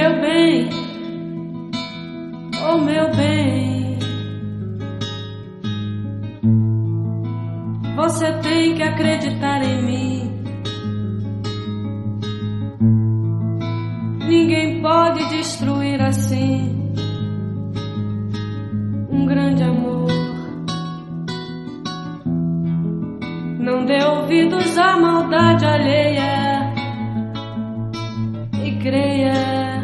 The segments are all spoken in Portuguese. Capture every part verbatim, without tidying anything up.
Meu bem, oh meu bem, você tem que acreditar em mim. Ninguém pode destruir assim um grande amor. Não dê ouvidos à maldade alheia e creia.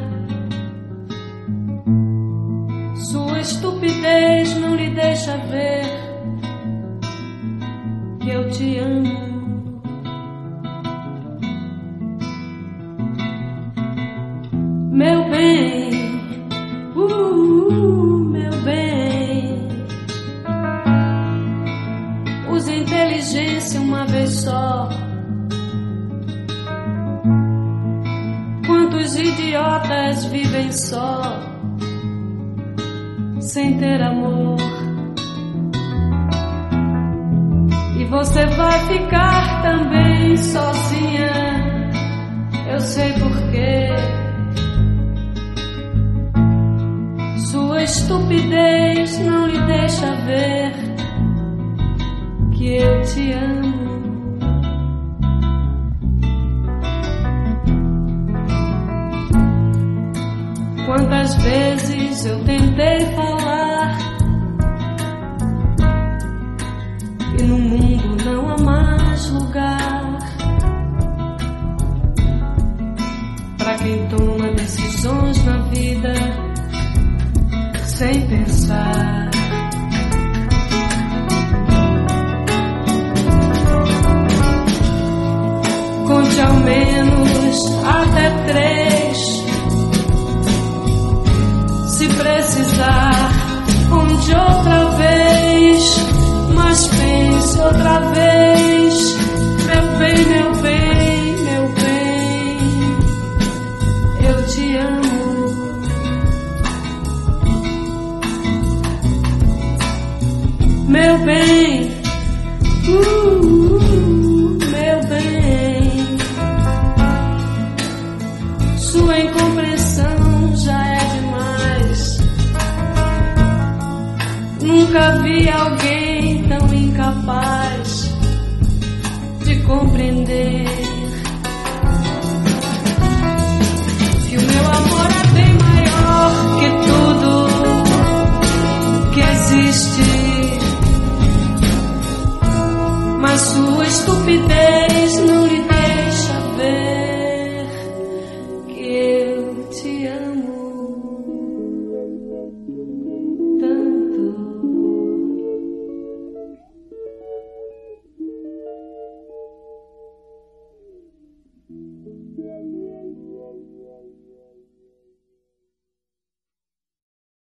Sua estupidez não lhe deixa ver que eu te amo. Meu bem, uh, meu bem, use inteligência uma vez só. Quantos idiotas vivem só, sem ter amor? E você vai ficar também sozinha, eu sei porquê. Sua estupidez não lhe deixa ver que eu te amo. Quantas vezes eu tentei falar que no mundo não há mais lugar para quem toma decisões na vida sem pensar. Conte ao menos até três. Se precisar, conte outra vez, mas pense outra vez. Meu bem, meu bem, meu bem, eu te amo. Meu bem, uh, meu bem, sua incompreensão já é demais. Nunca vi alguém tão incapaz de compreender que o meu amor é bem maior que tudo que existe. Mas sua estupidez não lhe deixa ver que eu te amo tanto.